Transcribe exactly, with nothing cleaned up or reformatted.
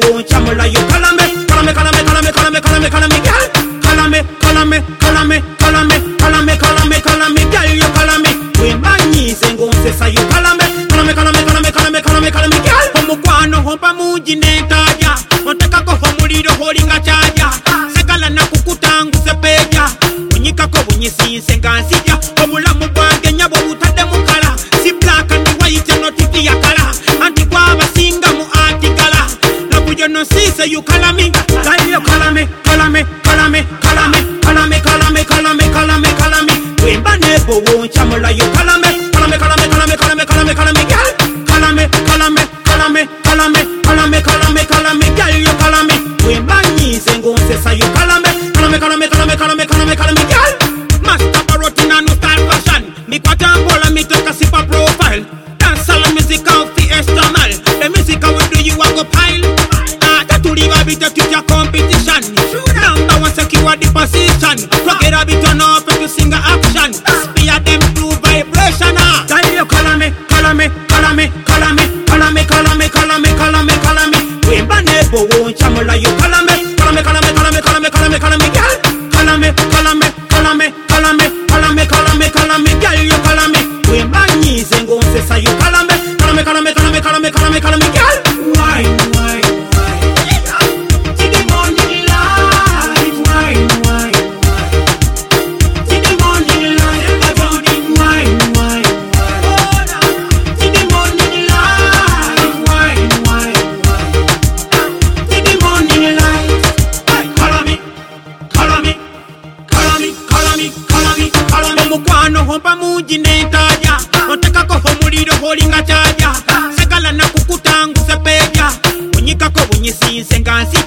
won't chamula you call me, call me, call me, call me, call me, call me, call me, girl. Call me, call me, call me, call me, call me, call me, call me, girl. You call me. We my knees and go say say you call me, call me, call me, call me, call me, call me, call me, girl. Homo kwano hompa muji netaja, ontaka ko homuliro holinga chaja. Segala na kukutangu sepeja, unyika ko bunyisi sengansija. Homula mubwange nyabo utade mukala, si black and white and not tiki yakala. Anti kwaba singa mu artikala. You no see, so you call me, like you call me, call me, call me, call me, call me, call me, call me, call me, call me. We banebo won't chamula you call me, call me, call me, call me, call me, call me, call me, girl. Call me, call me, call me, call me, call me, call me, call me, girl. You call me. We banis and go say so you call me, call me, call me, call me, call me, call me, call me, girl. Master Barotina no style fashion. Me patambola me take a sip of profile. Dance all music out the external. The music I will do you a go pile. To leave a bit of your competition. Number one secure the position. Forget a bit on up if you sing a action. Spear them through vibration. Tell you call me, call me, call me, call me, call me, call me, call me, call me, call me. We banebo won't chamula you call me, call me, call me, call me, call me, call me, call me, girl. Call me, call me, call me, call me, call me, call me, call me, girl. You call me. We my knees and go say say you call me, call me, call me, call me, call me, call me, call me, girl. Why, why? Hompa muji netaja, ontaka ko homuliro holinga chaja. Segala na kukutangu sepeja, unyika ko bunyisi sengansi.